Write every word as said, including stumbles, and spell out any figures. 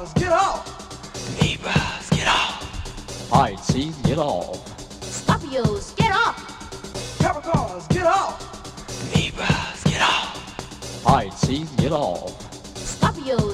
Capricorns, get off. Libras, get off. Pisces, get off. Scorpios, get off. Capricorns, get off. Libras, get off. Pisces, get off. Scorpios,